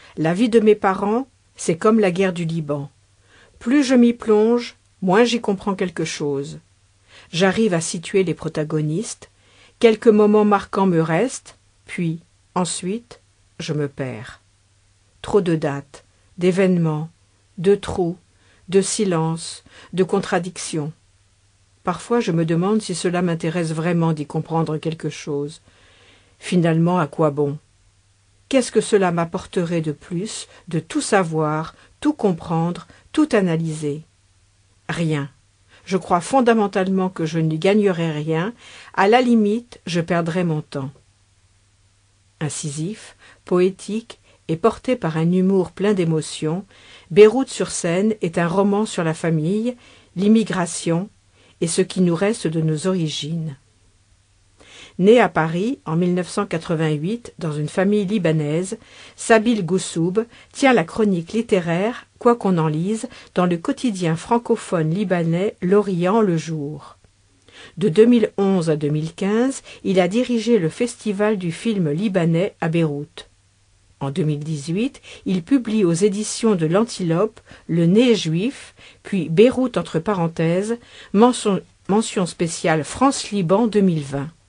La vie de mes parents, c'est comme la guerre du Liban. Plus je m'y plonge, moins j'y comprends quelque chose. J'arrive à situer les protagonistes, quelques moments marquants me restent, puis, ensuite, je me perds. Trop de dates, d'événements, de trous, de silences, de contradictions. Parfois je me demande si cela m'intéresse vraiment d'y comprendre quelque chose. Finalement, à quoi bon? Qu'est-ce que cela m'apporterait de plus de tout savoir, tout comprendre, tout analyser? Rien. Je crois fondamentalement que je n'y gagnerai rien, à la limite, je perdrai mon temps. Incisif, poétique et porté par un humour plein d'émotions, Beyrouth-sur-Seine est un roman sur la famille, l'immigration et ce qui nous reste de nos origines. Né à Paris en 1988 dans une famille libanaise, Sabile Goussoub tient la chronique littéraire, quoi qu'on en lise, dans le quotidien francophone libanais L'Orient le jour. De 2011 à 2015, il a dirigé le festival du film libanais à Beyrouth. En 2018, il publie aux éditions de l'Antilope Le Nez juif, puis Beyrouth entre parenthèses, mention spéciale France-Liban 2020.